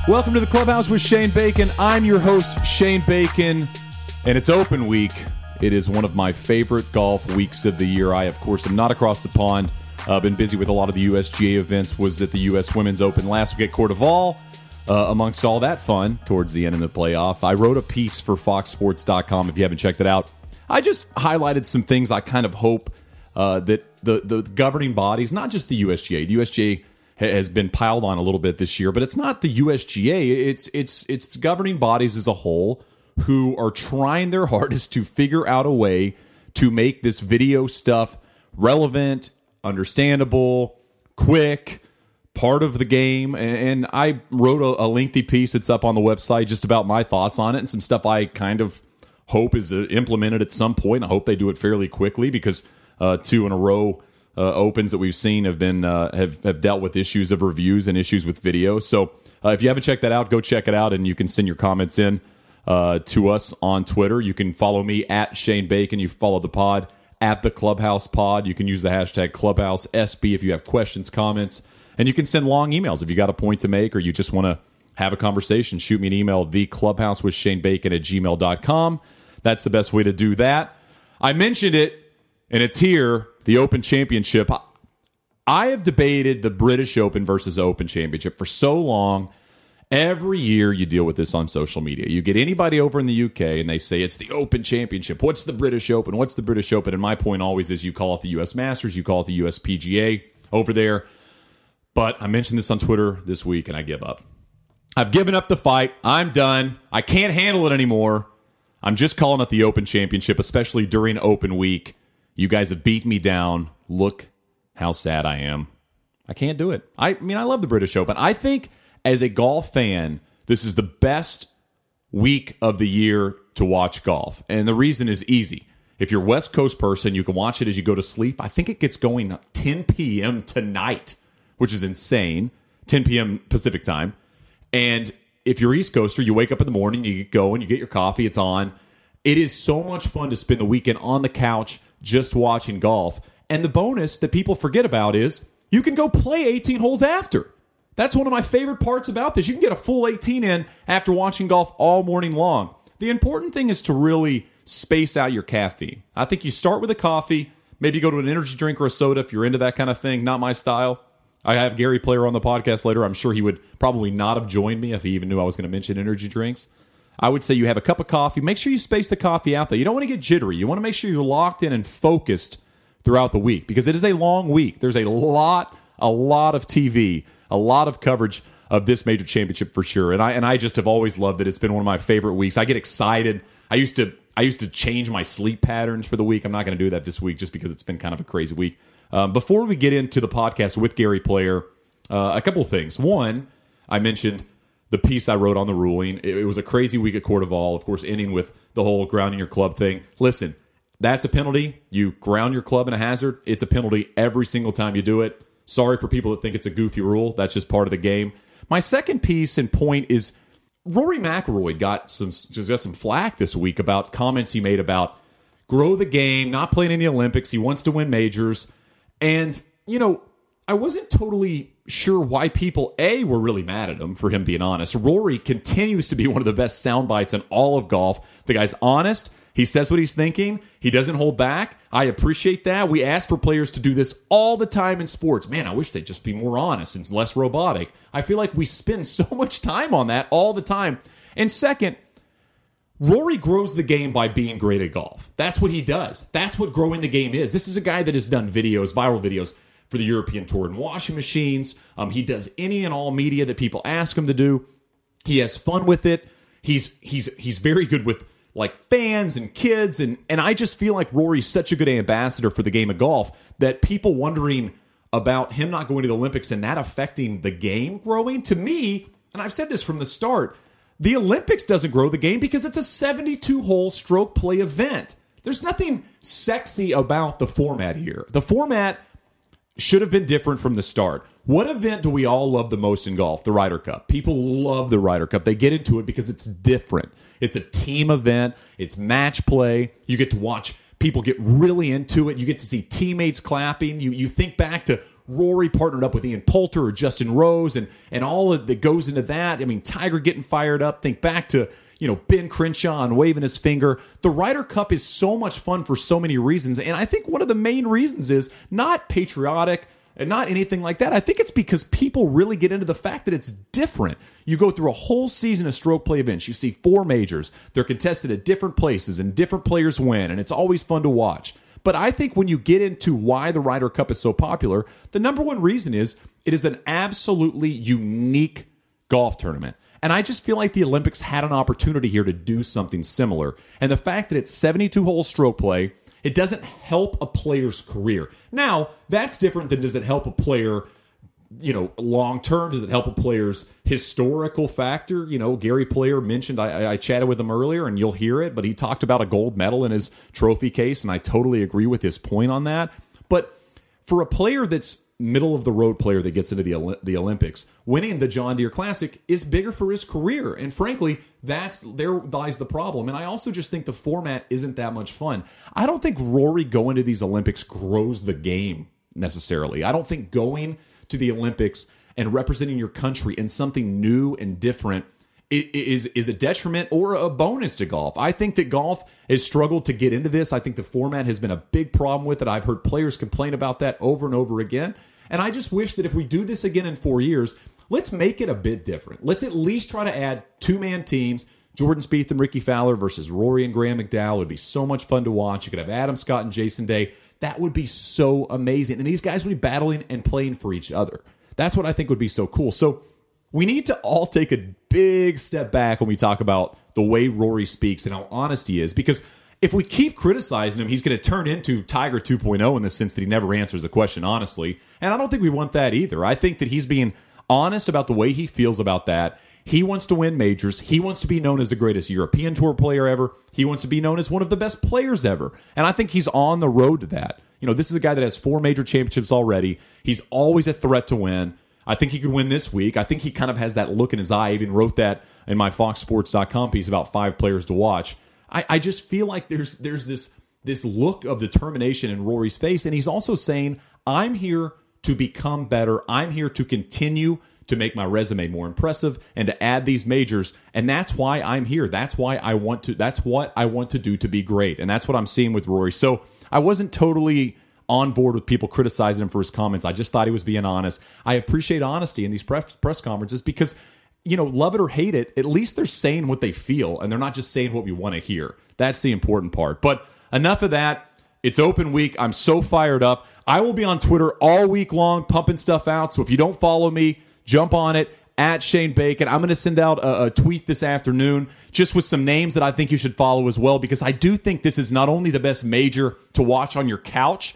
Welcome to the Clubhouse with Shane Bacon. I'm your host, Shane Bacon, and it's open week. It is one of my favorite golf weeks of the year. I, of course, am not across the pond. I've been busy with a lot of the USGA events. Was at the U.S. Women's Open last week at Cordoval. Amongst all that fun, towards the end of the playoff, I wrote a piece for FoxSports.com. If you haven't checked it out, I just highlighted some things I kind of hope that the governing bodies, not just the USGA has been piled on a little bit this year, but it's not the USGA. It's governing bodies as a whole who are trying their hardest to figure out a way to make this video stuff relevant, understandable, quick, part of the game. And I wrote a lengthy piece that's up on the website just about my thoughts on it and some stuff I kind of hope is implemented at some point. I hope they do it fairly quickly because 2 in a row opens that we've seen have been have dealt with issues of reviews and issues with video. So if you haven't checked that out, go check it out, and you can send your comments in to us on Twitter. You can follow me at Shane Bacon. You follow the pod at the Clubhouse Pod. You can use the hashtag ClubhouseSB if you have questions, comments, and you can send long emails if you got a point to make or you just want to have a conversation. Shoot me an email, theclubhousewithshanebacon@gmail.com. That's the best way to do that. I mentioned it, and it's here, the Open Championship. I have debated the British Open versus Open Championship for so long. Every year you deal with this on social media. You get anybody over in the UK and they say it's the Open Championship. What's the British Open? What's the British Open? And my point always is you call it the US Masters, you call it the US PGA over there. But I mentioned this on Twitter this week and I give up. I've given up the fight. I'm done. I can't handle it anymore. I'm just calling it the Open Championship, especially during Open Week. You guys have beat me down. Look how sad I am. I can't do it. I mean, I love the British Open. I think as a golf fan, this is the best week of the year to watch golf. And the reason is easy. If you're a West Coast person, you can watch it as you go to sleep. I think it gets going 10 p.m. tonight, which is insane. 10 p.m. Pacific time. And if you're East Coaster, you wake up in the morning, you get going, you get your coffee, it's on. It is so much fun to spend the weekend on the couch just watching golf. And the bonus that people forget about is you can go play 18 holes after. That's one of my favorite parts about this. You can get a full 18 in after watching golf all morning long. The important thing is to really space out your caffeine. I think you start with a coffee, maybe go to an energy drink or a soda if you're into that kind of thing. Not my style. I have Gary Player on the podcast later. I'm sure he would probably not have joined me if he even knew I was going to mention energy drinks. I would say you have a cup of coffee. Make sure you space the coffee out there. You don't want to get jittery. You want to make sure you're locked in and focused throughout the week because it is a long week. There's a lot of TV, a lot of coverage of this major championship for sure. And I just have always loved it. It's been one of my favorite weeks. I get excited. I used to change my sleep patterns for the week. I'm not going to do that this week just because it's been kind of a crazy week. Before we get into the podcast with Gary Player, a couple of things. One, I mentioned the piece I wrote on the ruling. It was a crazy week at Cordoval, of course, ending with the whole grounding your club thing. Listen, that's a penalty. You ground your club in a hazard. It's a penalty every single time you do it. Sorry for people that think it's a goofy rule. That's just part of the game. My second piece and point is Rory McIlroy got some flack this week about comments he made about grow the game, not playing in the Olympics. He wants to win majors. And, you know, I wasn't totally sure why people, were really mad at him, for him being honest. Rory continues to be one of the best sound bites in all of golf. The guy's honest. He says what he's thinking. He doesn't hold back. I appreciate that. We ask for players to do this all the time in sports. Man, I wish they'd just be more honest and less robotic. I feel like we spend so much time on that all the time. And second, Rory grows the game by being great at golf. That's what he does. That's what growing the game is. This is a guy that has done videos, viral videos, for the European Tour and washing machines. He does any and all media that people ask him to do. He has fun with it. He's very good with like fans and kids, and I just feel like Rory's such a good ambassador for the game of golf that people wondering about him not going to the Olympics and that affecting the game growing, to me, and I've said this from the start, the Olympics doesn't grow the game because it's a 72-hole stroke play event. There's nothing sexy about the format here. The format should have been different from the start. What event do we all love the most in golf? The Ryder Cup. People love the Ryder Cup. They get into it because it's different. It's a team event. It's match play. You get to watch people get really into it. You get to see teammates clapping. You think back to Rory partnered up with Ian Poulter or Justin Rose and all that goes into that. I mean, Tiger getting fired up. Think back to, Ben Crenshaw and waving his finger. The Ryder Cup is so much fun for so many reasons. And I think one of the main reasons is not patriotic and not anything like that. I think it's because people really get into the fact that it's different. You go through a whole season of stroke play events. You see 4 majors. They're contested at different places and different players win. And it's always fun to watch. But I think when you get into why the Ryder Cup is so popular, the number one reason is it is an absolutely unique golf tournament. And I just feel like the Olympics had an opportunity here to do something similar. And the fact that it's 72-hole stroke play, it doesn't help a player's career. Now, that's different than does it help a player, long term? Does it help a player's historical factor? Gary Player mentioned, I chatted with him earlier, and you'll hear it, but he talked about a gold medal in his trophy case, and I totally agree with his point on that. But for a player that's middle-of-the-road player that gets into the Olympics, winning the John Deere Classic is bigger for his career. And frankly, there lies the problem. And I also just think the format isn't that much fun. I don't think Rory going to these Olympics grows the game necessarily. I don't think going to the Olympics and representing your country in something new and different is a detriment or a bonus to golf. I think that golf has struggled to get into this. I think the format has been a big problem with it. I've heard players complain about that over and over again. And I just wish that if we do this again in 4 years, let's make it a bit different. Let's at least try to add 2-man teams, Jordan Spieth and Ricky Fowler versus Rory and Graham McDowell. It would be so much fun to watch. You could have Adam Scott and Jason Day. That would be so amazing. And these guys would be battling and playing for each other. That's what I think would be so cool. So we need to all take a big step back when we talk about the way Rory speaks and how honest he is, because if we keep criticizing him, he's going to turn into Tiger 2.0 in the sense that he never answers the question honestly. And I don't think we want that either. I think that he's being honest about the way he feels about that. He wants to win majors. He wants to be known as the greatest European Tour player ever. He wants to be known as one of the best players ever. And I think he's on the road to that. This is a guy that has 4 major championships already. He's always a threat to win. I think he could win this week. I think he kind of has that look in his eye. I even wrote that in my FoxSports.com piece about 5 players to watch. I just feel like there's this look of determination in Rory's face, and he's also saying, I'm here to become better. I'm here to continue to make my resume more impressive and to add these majors, and that's why I'm here. That's why I want to. That's what I want to do to be great, and that's what I'm seeing with Rory. So I wasn't totally on board with people criticizing him for his comments. I just thought he was being honest. I appreciate honesty in these press conferences because, love it or hate it, at least they're saying what they feel, and they're not just saying what we want to hear. That's the important part. But enough of that. It's open week. I'm so fired up. I will be on Twitter all week long pumping stuff out. So if you don't follow me, jump on it, at Shane Bacon. I'm going to send out a tweet this afternoon just with some names that I think you should follow as well, because I do think this is not only the best major to watch on your couch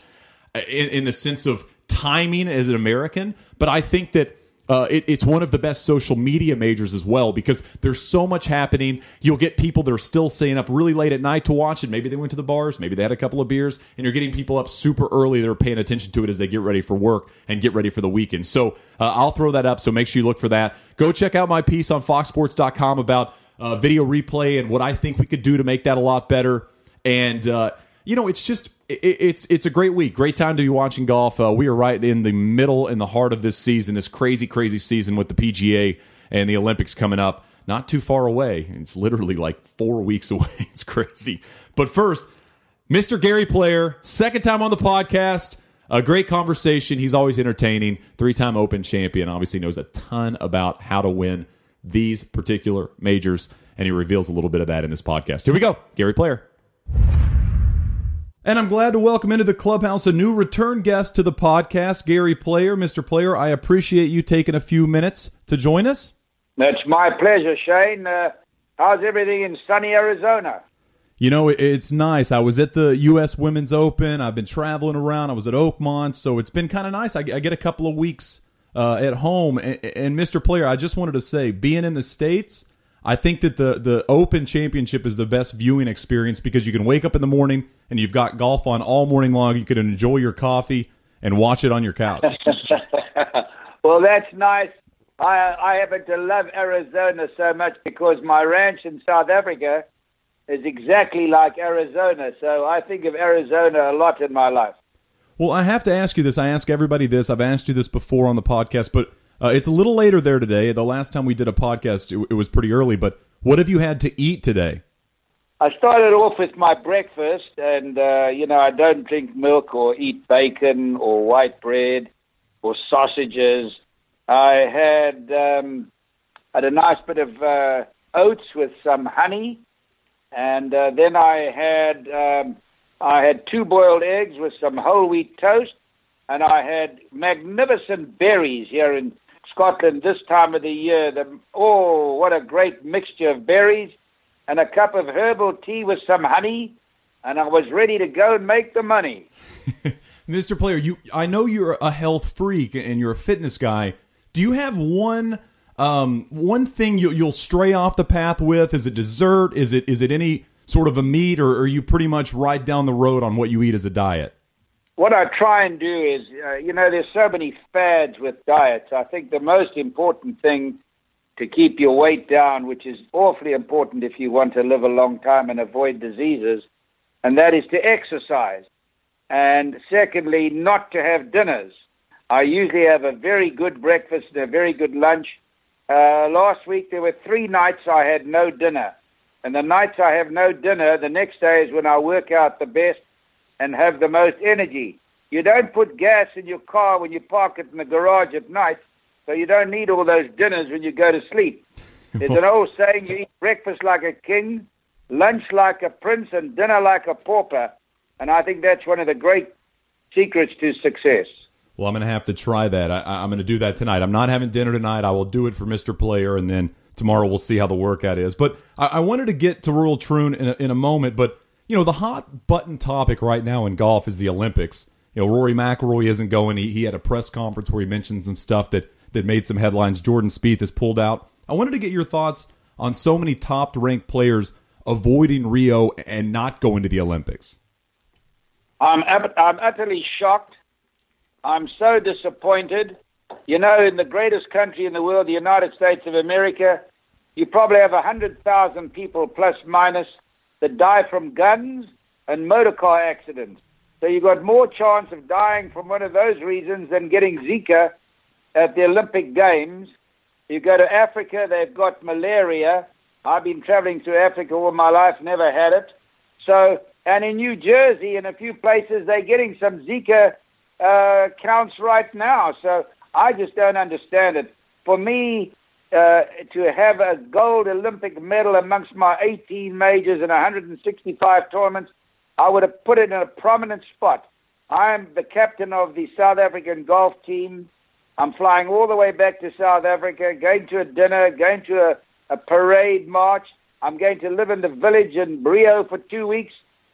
in the sense of timing as an American, but I think that it's one of the best social media majors as well, because there's so much happening. You'll get people that are still staying up really late at night to watch it. Maybe they went to the bars, maybe they had a couple of beers, and you're getting people up super early that are paying attention to it as they get ready for work and get ready for the weekend. So I'll throw that up, so make sure you look for that. Go check out my piece on FoxSports.com about video replay and what I think we could do to make that a lot better. And it's just it's a great week, great time to be watching golf. We are right in the middle, in the heart of this season, this crazy season with the PGA and the Olympics coming up not too far away. It's literally like 4 weeks away. It's crazy. But first, Mr. Gary Player, second time on the podcast. A great conversation. He's always entertaining. 3-time Open champion. Obviously knows a ton about how to win these particular majors, and he reveals a little bit of that in this podcast. Here we go. Gary Player. And I'm glad to welcome into the clubhouse a new return guest to the podcast, Gary Player. Mr. Player, I appreciate you taking a few minutes to join us. That's my pleasure, Shane. How's everything in sunny Arizona? It's nice. I was at the U.S. Women's Open. I've been traveling around. I was at Oakmont, so it's been kind of nice. I get a couple of weeks at home. And Mr. Player, I just wanted to say, being in the States, I think that the Open Championship is the best viewing experience because you can wake up in the morning and you've got golf on all morning long. You can enjoy your coffee and watch it on your couch. Well, that's nice. I happen to love Arizona so much because my ranch in South Africa is exactly like Arizona. So I think of Arizona a lot in my life. Well, I have to ask you this. I ask everybody this. I've asked you this before on the podcast, but it's a little later there today. The last time we did a podcast, it was pretty early. But what have you had to eat today? I started off with my breakfast, and, I don't drink milk or eat bacon or white bread or sausages. I had a nice bit of oats with some honey, and then I had 2 boiled eggs with some whole wheat toast, and I had magnificent berries here in Scotland this time of the year. What a great mixture of berries, and a cup of herbal tea with some honey, and I was ready to go and make the money. Mr. Player, I know you're a health freak and you're a fitness guy. Do you have one thing you'll stray off the path with? Is it dessert? Is it any sort of a meat, or are you pretty much right down the road on what you eat as a diet? What I try and do is, there's so many fads with diets. I think the most important thing to keep your weight down, which is awfully important if you want to live a long time and avoid diseases, and that is to exercise. And secondly, not to have dinners. I usually have a very good breakfast and a very good lunch. Last week there were 3 nights I had no dinner. And the nights I have no dinner, the next day is when I work out the best and have the most energy. You don't put gas in your car when you park it in the garage at night, so you don't need all those dinners when you go to sleep. There's an old saying, you eat breakfast like a king, lunch like a prince, and dinner like a pauper. And I think that's one of the great secrets to success. Well, I'm going to have to try that. I'm going to do that tonight. I'm not having dinner tonight. I will do it for Mr. Player, and then tomorrow we'll see how the workout is. But I wanted to get to Royal Troon in a moment. But, the hot button topic right now in golf is the Olympics. Rory McIlroy isn't going. He had a press conference where he mentioned some stuff that made some headlines. Jordan Spieth has pulled out. I wanted to get your thoughts on so many top-ranked players avoiding Rio and not going to the Olympics. I'm utterly shocked. I'm so disappointed. In the greatest country in the world, the United States of America, you probably have 100,000 people plus minus that die from guns and motor car accidents. So you've got more chance of dying from one of those reasons than getting Zika at the Olympic Games. You go to Africa, they've got malaria. I've been traveling through Africa all my life, never had it. And in New Jersey and a few places, they're getting some Zika counts right now. So I just don't understand it. For me, to have a gold Olympic medal amongst my 18 majors and 165 tournaments, I would have put it in a prominent spot. I'm the captain of the South African golf team. I'm flying all the way back to South Africa, going to a dinner, going to a parade march. I'm going to live in the village in Rio for 2 weeks.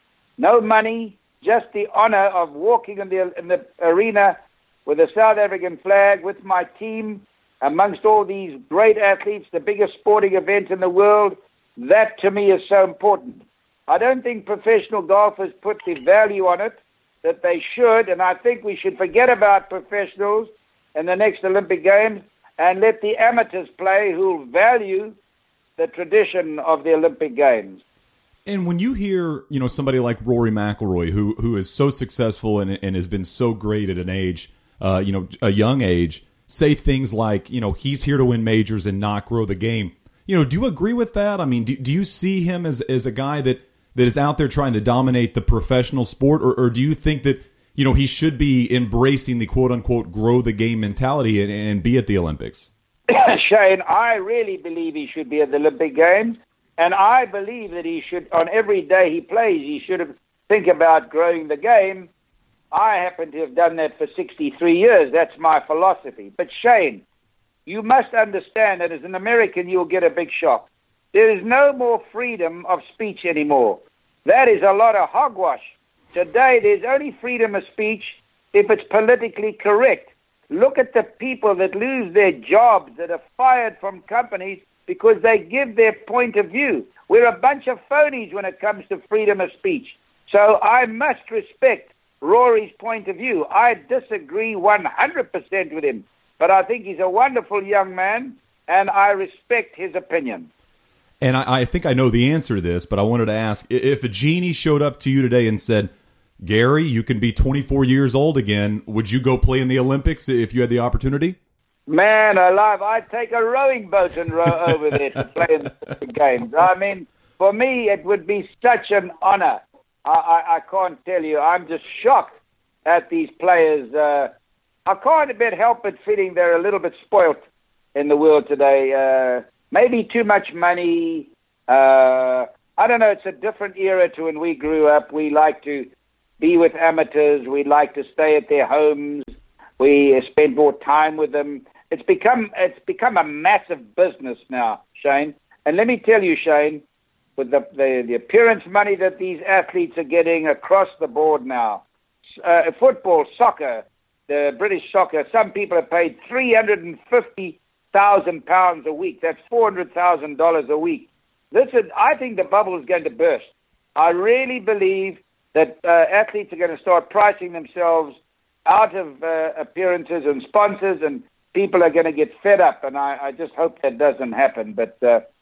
No money, just the honor of walking in the arena with a South African flag with my team amongst all these great athletes, the biggest sporting event in the world. That to me is so important. I don't think professional golfers put the value on it that they should, and I think we should forget about professionals in the next Olympic Games and let the amateurs play who value the tradition of the Olympic Games. And when you hear, somebody like Rory McIlroy, who is so successful and has been so great at an age, a young age, say things like, he's here to win majors and not grow the game. Do you agree with that? I mean, do you see him as a guy that is out there trying to dominate the professional sport, or do you think that, he should be embracing the quote-unquote grow the game mentality and be at the Olympics? Shane, I really believe he should be at the Olympic Games. And I believe that he should, on every day he plays, he should think about growing the game. I happen to have done that for 63 years. That's my philosophy. But Shane, you must understand that as an American, you'll get a big shock. There is no more freedom of speech anymore. That is a lot of hogwash. Today, there's only freedom of speech if it's politically correct. Look at the people that lose their jobs, that are fired from companies because they give their point of view. We're a bunch of phonies when it comes to freedom of speech. So I must respect Rory's point of view. I disagree 100% with him, but I think he's a wonderful young man, and I respect his opinion. And I think I know the answer to this, but I wanted to ask, if a genie showed up to you today and said, Gary, you can be 24 years old again. Would you go play in the Olympics if you had the opportunity? Man alive, I'd take a rowing boat and row over there to play in the games. I mean, for me, it would be such an honor. I can't tell you. I'm just shocked at these players. I can't help but feeling they're a little bit spoilt in the world today. Maybe too much money. I don't know. It's a different era to when we grew up. We like to be with amateurs. We like to stay at their homes. We spend more time with them. It's become a massive business now, Shane. And let me tell you, Shane, with the appearance money that these athletes are getting across the board now, football, soccer, the British soccer, some people are paid £350,000 a week. That's $400,000 a week. Listen, I think the bubble is going to burst. I really believe that athletes are going to start pricing themselves out of appearances and sponsors, and people are going to get fed up, and I just hope that doesn't happen. But,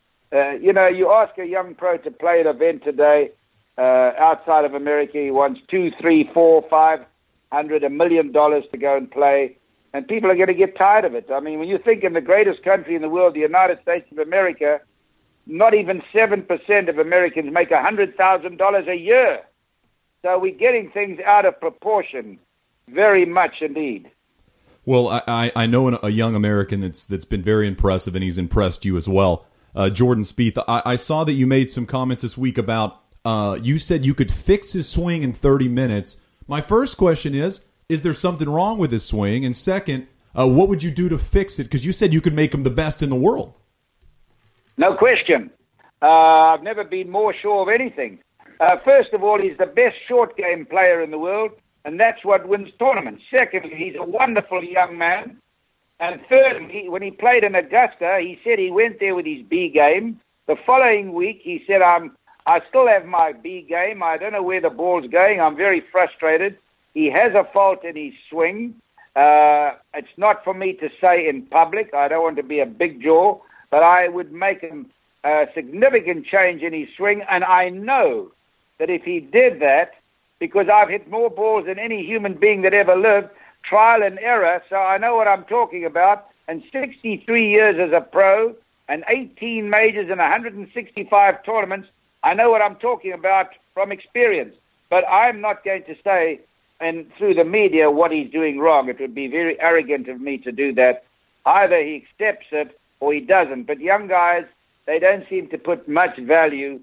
you ask a young pro to play an event today outside of America, he wants $200,000, $300,000, $400,000, $500,000, $1 million to go and play, and people are going to get tired of it. I mean, when you think in the greatest country in the world, the United States of America, not even 7% of Americans make $100,000 a year. So we're getting things out of proportion, very much indeed. Well, I know a young American that's been very impressive, and he's impressed you as well. Jordan Spieth, I saw that you made some comments this week about, you said you could fix his swing in 30 minutes. My first question is there something wrong with his swing? And second, what would you do to fix it? Because you said you could make him the best in the world. No question. I've never been more sure of anything. First of all, he's the best short game player in the world, and that's what wins tournaments. Secondly, he's a wonderful young man. And thirdly, when he played in Augusta, he said he went there with his B game. The following week, he said, I still have my B game. I don't know where the ball's going. I'm very frustrated. He has a fault in his swing. It's not for me to say in public. I don't want to be a big jaw, but I would make him a significant change in his swing. And I know that if he did that, because I've hit more balls than any human being that ever lived, trial and error, so I know what I'm talking about. And 63 years as a pro, and 18 majors and 165 tournaments, I know what I'm talking about from experience. But I'm not going to say, and through the media, what he's doing wrong. It would be very arrogant of me to do that. Either he accepts it or he doesn't. But young guys, they don't seem to put much value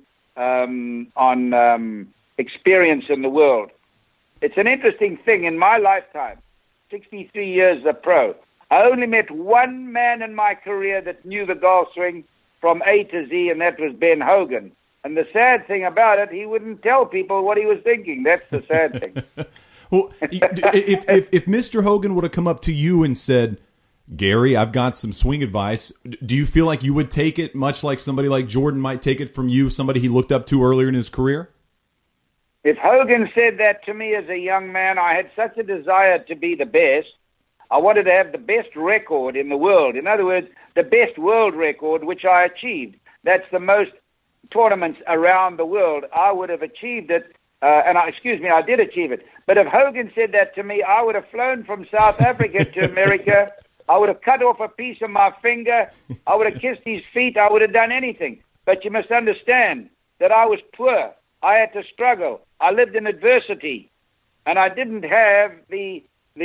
on experience in the world. It's an interesting thing. In my lifetime, 63 years as a pro, I only met one man in my career that knew the golf swing from A to Z, and that was Ben Hogan. And the sad thing about it, he wouldn't tell people what he was thinking. That's the sad thing. Well, if Mr. Hogan would have come up to you and said, Gary, I've got some swing advice, do you feel like you would take it much like somebody like Jordan might take it from you, somebody he looked up to earlier in his career? If Hogan said that to me as a young man, I had such a desire to be the best. I wanted to have the best record in the world. In other words, the best world record, which I achieved. That's the most tournaments around the world. I would have achieved it, I did achieve it. But if Hogan said that to me, I would have flown from South Africa to America. I would have cut off a piece of my finger. I would have kissed his feet. I would have done anything. But you must understand that I was poor. I had to struggle. I lived in adversity. And I didn't have the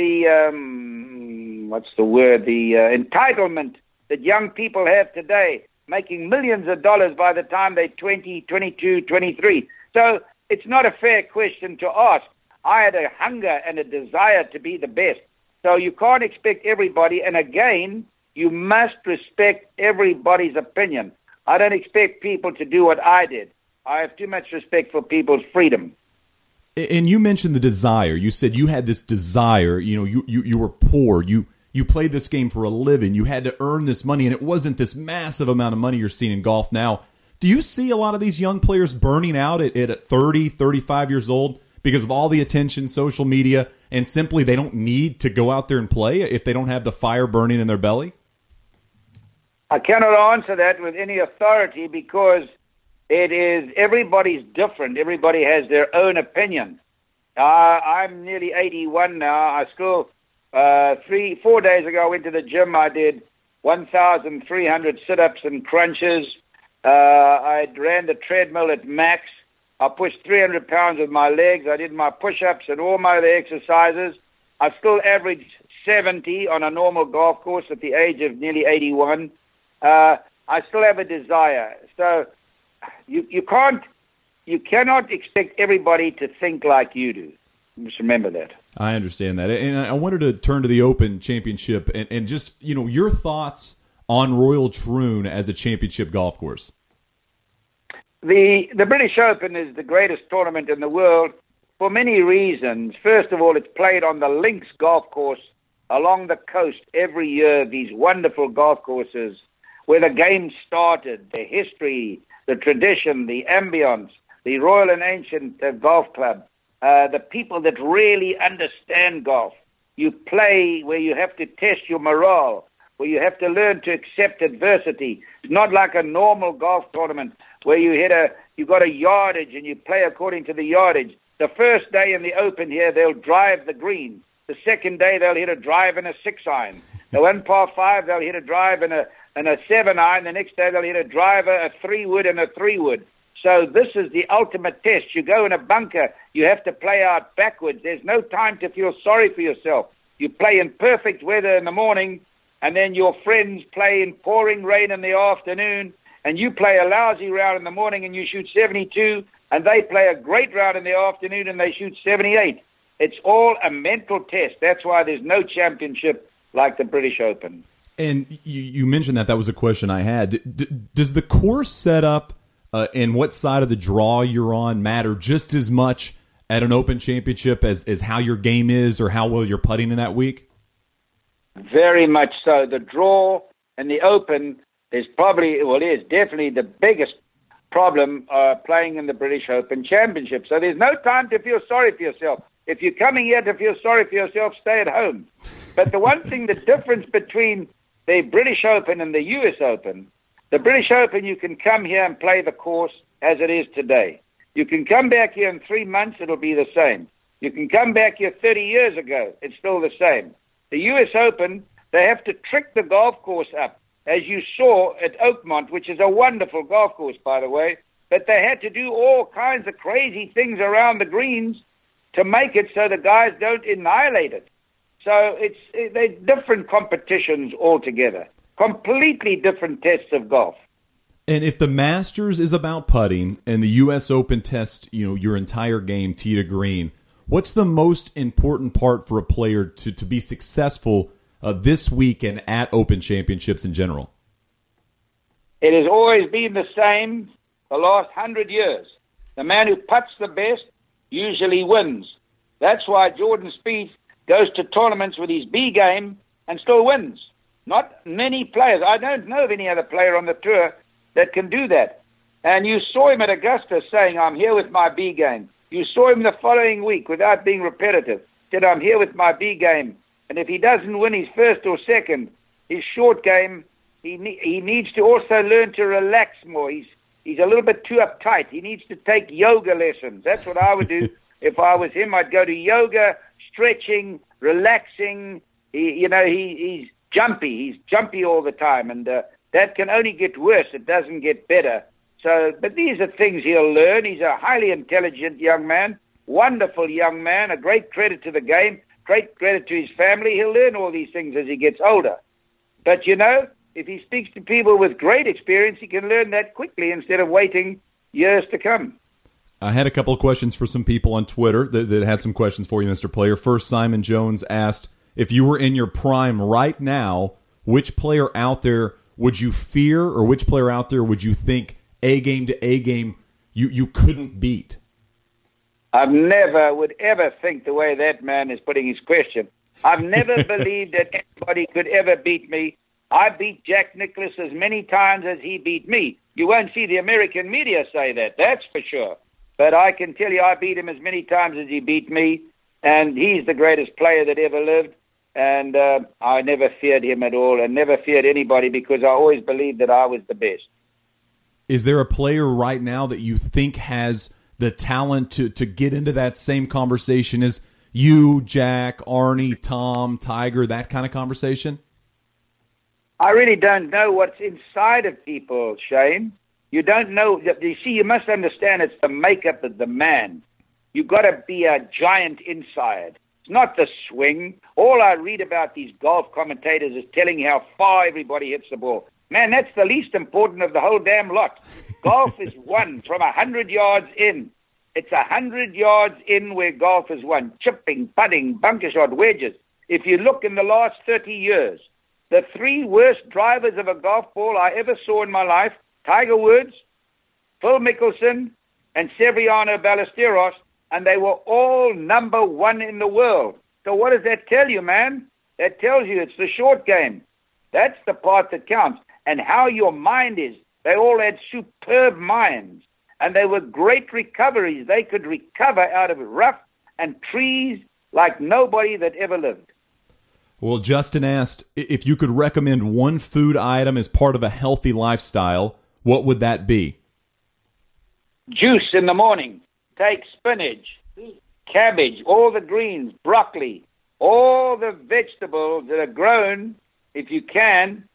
entitlement that young people have today, making millions of dollars by the time they're 20, 22, 23. So it's not a fair question to ask. I had a hunger and a desire to be the best. So you can't expect everybody. And again, you must respect everybody's opinion. I don't expect people to do what I did. I have too much respect for people's freedom. And you mentioned the desire. You said you had this desire. You know, you were poor. You played this game for a living. You had to earn this money, and it wasn't this massive amount of money you're seeing in golf now. Do you see a lot of these young players burning out at 30, 35 years old because of all the attention, social media, and simply they don't need to go out there and play if they don't have the fire burning in their belly? I cannot answer that with any authority because everybody's different. Everybody has their own opinion. I'm nearly 81 now. I still, 4 days ago, I went to the gym. I did 1,300 sit-ups and crunches. I ran the treadmill at max. I pushed 300 pounds with my legs. I did my push-ups and all my other exercises. I still averaged 70 on a normal golf course at the age of nearly 81. I still have a desire. So you cannot expect everybody to think like you do. Just remember that. I understand that. And I wanted to turn to the Open Championship and just, your thoughts on Royal Troon as a championship golf course. The British Open is the greatest tournament in the world for many reasons. First of all, it's played on the Links golf course along the coast every year, these wonderful golf courses where the game started, the history, the tradition, the ambience, the Royal and Ancient Golf Club, the people that really understand golf. You play where you have to test your morale, where you have to learn to accept adversity. It's not like a normal golf tournament where you got a yardage and you play according to the yardage. The first day in the Open here, they'll drive the green. The second day, they'll hit a drive and a 6-iron. The one par 5, they'll hit a drive and a 7-iron. The next day, they'll hit a driver, a 3-wood, and a 3-wood. So this is the ultimate test. You go in a bunker, you have to play out backwards. There's no time to feel sorry for yourself. You play in perfect weather in the morning, and then your friends play in pouring rain in the afternoon, and you play a lousy round in the morning and you shoot 72, and they play a great round in the afternoon and they shoot 78. It's all a mental test. That's why there's no championship like the British Open. And you mentioned that was a question I had. Does the course setup and what side of the draw you're on matter just as much at an Open Championship as how your game is or how well you're putting in that week? Very much so. The draw and the Open is definitely the biggest problem playing in the British Open Championship. So there's no time to feel sorry for yourself. If you're coming here to feel sorry for yourself, stay at home. But the one thing, the difference between the British Open and the US Open, the British Open, you can come here and play the course as it is today. You can come back here in 3 months, it'll be the same. You can come back here 30 years ago, it's still the same. The US Open, they have to trick the golf course up, as you saw at Oakmont, which is a wonderful golf course, by the way, but they had to do all kinds of crazy things around the greens to make it so the guys don't annihilate it. So they're different competitions altogether, completely different tests of golf. And if the Masters is about putting and the U.S. Open test, your entire game tee to green, what's the most important part for a player to be successful this week and at Open Championships in general? It has always been the same the last 100 years. The man who putts the best usually wins. That's why Jordan Spieth goes to tournaments with his B game and still wins. Not many players. I don't know of any other player on the tour that can do that. And you saw him at Augusta saying, I'm here with my B game. You saw him the following week, without being repetitive, said, I'm here with my B game. And if he doesn't win his first or second, his short game, he needs to also learn to relax more. He's a little bit too uptight. He needs to take yoga lessons. That's what I would do. If I was him, I'd go to yoga, stretching, relaxing. He's jumpy. He's jumpy all the time. And that can only get worse. It doesn't get better. But these are things he'll learn. He's a highly intelligent young man, wonderful young man, a great credit to the game, great credit to his family. He'll learn all these things as he gets older. But, if he speaks to people with great experience, he can learn that quickly instead of waiting years to come. I had a couple of questions for some people on Twitter that had some questions for you, Mr. Player. First, Simon Jones asked, if you were in your prime right now, which player out there would you fear or which player out there would you think A game to A game you couldn't beat? I've never would ever think the way that man is putting his question. I've never believed that anybody could ever beat me. I beat Jack Nicklaus as many times as he beat me. You won't see the American media say that, that's for sure. But I can tell you I beat him as many times as he beat me, and he's the greatest player that ever lived. And I never feared him at all and never feared anybody because I always believed that I was the best. Is there a player right now that you think has the talent to get into that same conversation as you, Jack, Arnie, Tom, Tiger, that kind of conversation? I really don't know what's inside of people, Shane. You don't know. You see, you must understand it's the makeup of the man. You've got to be a giant inside. It's not the swing. All I read about these golf commentators is telling you how far everybody hits the ball. Man, that's the least important of the whole damn lot. Golf is won from 100 yards in. It's 100 yards in where golf is won. Chipping, putting, bunker shot, wedges. If you look in the last 30 years, the 3 worst drivers of a golf ball I ever saw in my life, Tiger Woods, Phil Mickelson, and Severiano Ballesteros, and they were all number 1 in the world. So what does that tell you, man? That tells you it's the short game. That's the part that counts. And how your mind is. They all had superb minds. And they were great recoveries. They could recover out of rough and trees like nobody that ever lived. Well, Justin asked if you could recommend one food item as part of a healthy lifestyle, what would that be? Juice in the morning. Take spinach, cabbage, all the greens, broccoli, all the vegetables that are grown, if you can,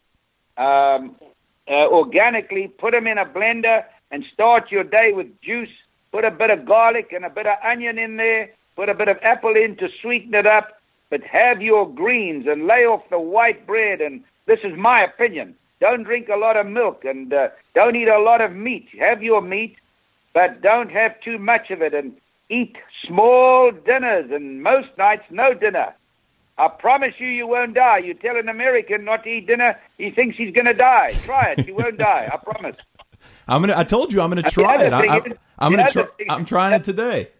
organically, put them in a blender and start your day with juice. Put a bit of garlic and a bit of onion in there. Put a bit of apple in to sweeten it up. But have your greens and lay off the white bread. And this is my opinion. Don't drink a lot of milk and don't eat a lot of meat. Have your meat, but don't have too much of it. And eat small dinners and most nights no dinner. I promise you, you won't die. You tell an American not to eat dinner, he thinks he's going to die. Try it. You won't die. I promise. I told you I'm going to try it. I'm trying it today.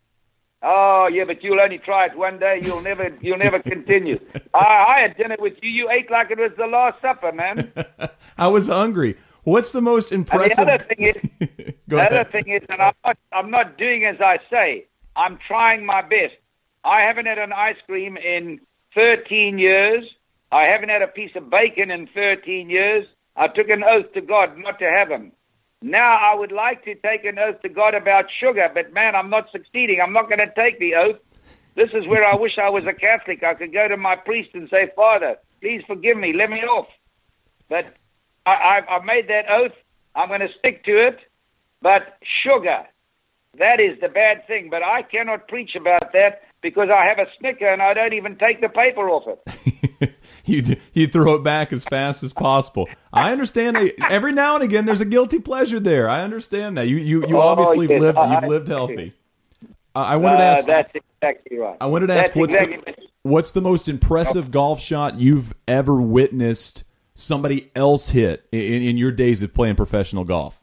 Oh, yeah, but you'll only try it one day. You'll never continue. I had dinner with you. You ate like it was the Last Supper, man. I was hungry. What's the most impressive? And the other thing is, and I'm not doing as I say. I'm trying my best. I haven't had an ice cream in 13 years. I haven't had a piece of bacon in 13 years. I took an oath to God not to have them. Now I would like to take an oath to God about sugar, but man, I'm not succeeding. I'm not going to take the oath. This is where I wish I was a Catholic. I could go to my priest and say, Father, please forgive me. Let me off. But I've made that oath. I'm going to stick to it. But sugar, that is the bad thing. But I cannot preach about that because I have a Snicker and I don't even take the paper off it. You throw it back as fast as possible. I understand that every now and again there's a guilty pleasure there. I understand that. You obviously yes, you've lived healthy. I wanted to ask. That's exactly right. I wanted to ask what's the most impressive golf shot you've ever witnessed somebody else hit in your days of playing professional golf?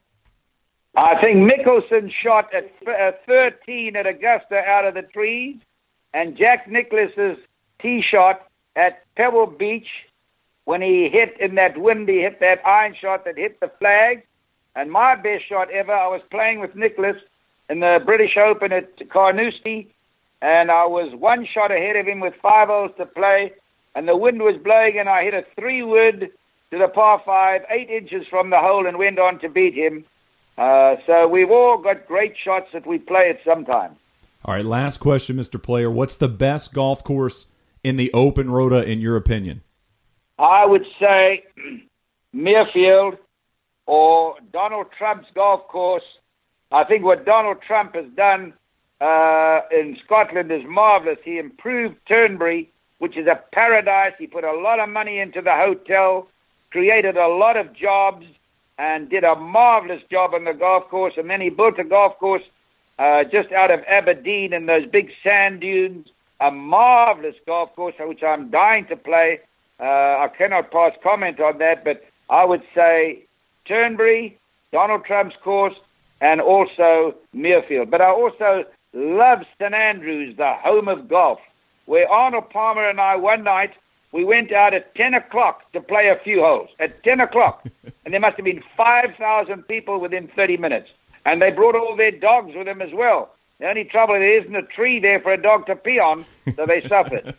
I think Mickelson shot at 13 at Augusta out of the trees, and Jack Nicklaus's tee shot at Pebble Beach when he hit in that wind, he hit that iron shot that hit the flag. And my best shot ever, I was playing with Nicklaus in the British Open at Carnoustie, and I was one shot ahead of him with 5 holes to play, and the wind was blowing, and I hit a 3-wood to the par 5, 8 inches from the hole, and went on to beat him. So we've all got great shots that we play at some time. All right, last question, Mr. Player. What's the best golf course in the Open Rota, in your opinion? I would say Muirfield or Donald Trump's golf course. I think what Donald Trump has done in Scotland is marvelous. He improved Turnberry, which is a paradise. He put a lot of money into the hotel, created a lot of jobs, and did a marvelous job on the golf course. And then he built a golf course just out of Aberdeen in those big sand dunes. A marvelous golf course, which I'm dying to play. I cannot pass comment on that, but I would say Turnberry, Donald Trump's course, and also Muirfield. But I also love St Andrews, the home of golf, where Arnold Palmer and I, one night, we went out at 10 o'clock to play a few holes. At 10 o'clock. And there must have been 5,000 people within 30 minutes. And they brought all their dogs with them as well. The only trouble, there isn't a tree there for a dog to pee on, so they suffered.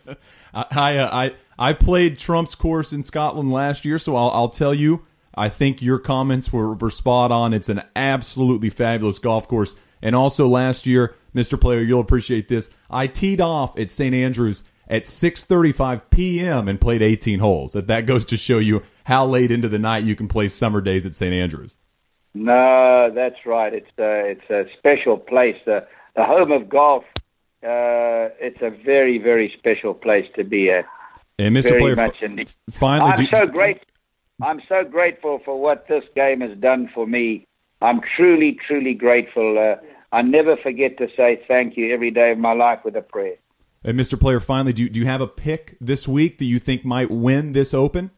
I played Trump's course in Scotland last year, so I'll tell you, I think your comments were spot on. It's an absolutely fabulous golf course. And also last year, Mr. Player, you'll appreciate this, I teed off at St. Andrews at 6:35 p.m. and played 18 holes. That goes to show you how late into the night you can play summer days at St. Andrews. No, that's right. It's a special place. The home of golf. It's a very, very special place to be at. And Mr. Very Player, much indeed. Finally, I'm so grateful for what this game has done for me. I'm truly, truly grateful. I never forget to say thank you every day of my life with a prayer. And Mr. Player, finally, do you have a pick this week that you think might win this Open?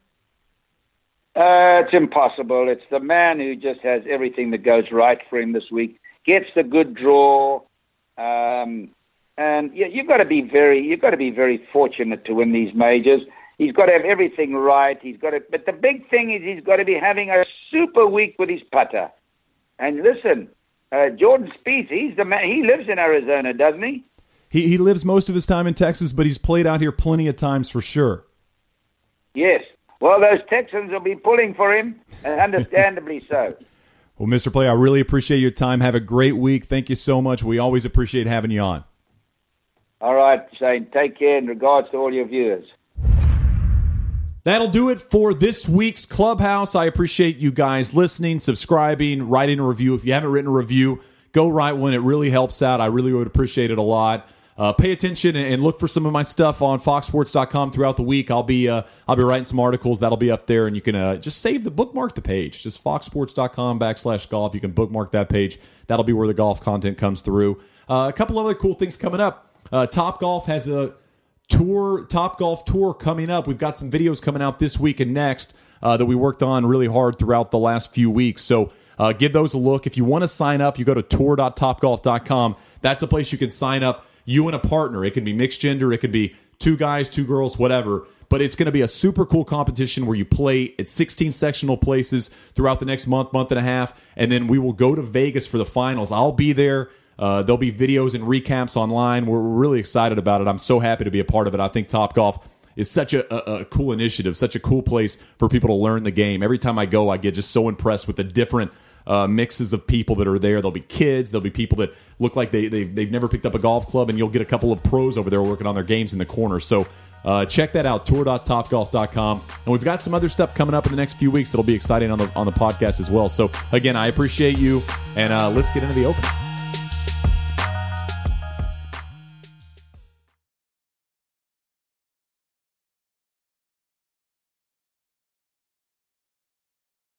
It's impossible. It's the man who just has everything that goes right for him this week. Gets the good draw, and you've got to be very fortunate to win these majors. He's got to have everything right. But the big thing is he's got to be having a super week with his putter. And listen, Jordan Spieth, he's the man. He lives in Arizona, doesn't he? He lives most of his time in Texas, but he's played out here plenty of times for sure. Yes. Well, those Texans will be pulling for him, and understandably so. Well, Mr. Player, I really appreciate your time. Have a great week. Thank you so much. We always appreciate having you on. All right, Shane. Take care, and regards to all your viewers. That'll do it for this week's Clubhouse. I appreciate you guys listening, subscribing, writing a review. If you haven't written a review, go write one. It really helps out. I really would appreciate it a lot. Pay attention and look for some of my stuff on foxsports.com throughout the week. I'll be writing some articles. That'll be up there, and you can just bookmark the page. Just foxsports.com/golf. You can bookmark that page. That'll be where the golf content comes through. A couple other cool things coming up. Topgolf has a Topgolf tour coming up. We've got some videos coming out this week and next that we worked on really hard throughout the last few weeks. So give those a look. If you want to sign up, you go to tour.topgolf.com. That's a place you can sign up. You and a partner. It can be mixed gender. It can be 2 guys, 2 girls, whatever. But it's going to be a super cool competition where you play at 16 sectional places throughout the next month and a half. And then we will go to Vegas for the finals. I'll be there. There'll be videos and recaps online. We're really excited about it. I'm so happy to be a part of it. I think Topgolf is such a cool initiative, such a cool place for people to learn the game. Every time I go, I get just so impressed with the different mixes of people that are there. There'll be kids. There'll be people that look like they've never picked up a golf club, and you'll get a couple of pros over there working on their games in the corner. So check that out, tour.topgolf.com. And we've got some other stuff coming up in the next few weeks that'll be exciting on the podcast as well. So again, I appreciate you, and let's get into the Open.